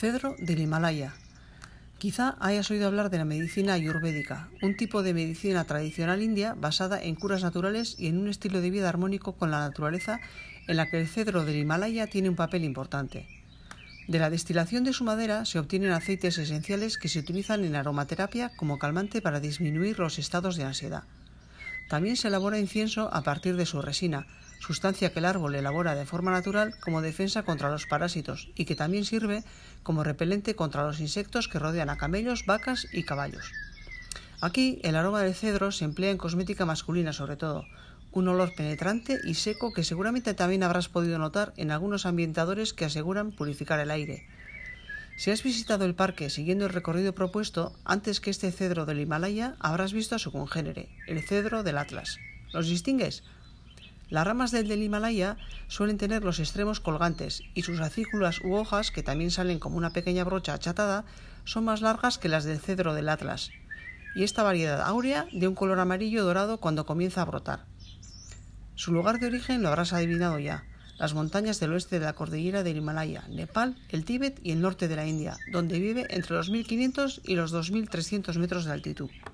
Cedro del Himalaya. Quizá hayas oído hablar de la medicina ayurvédica, un tipo de medicina tradicional india basada en curas naturales y en un estilo de vida armónico con la naturaleza en la que el cedro del Himalaya tiene un papel importante. De la destilación de su madera se obtienen aceites esenciales que se utilizan en aromaterapia como calmante para disminuir los estados de ansiedad. También se elabora incienso a partir de su resina, sustancia que el árbol elabora de forma natural como defensa contra los parásitos y que también sirve como repelente contra los insectos que rodean a camellos, vacas y caballos. Aquí el aroma del cedro se emplea en cosmética masculina sobre todo, un olor penetrante y seco que seguramente también habrás podido notar en algunos ambientadores que aseguran purificar el aire. Si has visitado el parque siguiendo el recorrido propuesto, antes que este cedro del Himalaya habrás visto a su congénere, el cedro del Atlas. ¿Los distingues? Las ramas del Himalaya suelen tener los extremos colgantes y sus acículas u hojas, que también salen como una pequeña brocha achatada, son más largas que las del cedro del Atlas. Y esta variedad áurea de un color amarillo dorado cuando comienza a brotar. Su lugar de origen lo habrás adivinado ya. Las montañas del oeste de la cordillera del Himalaya, Nepal, el Tíbet y el norte de la India, donde vive entre los 1500 y los 2300 metros de altitud.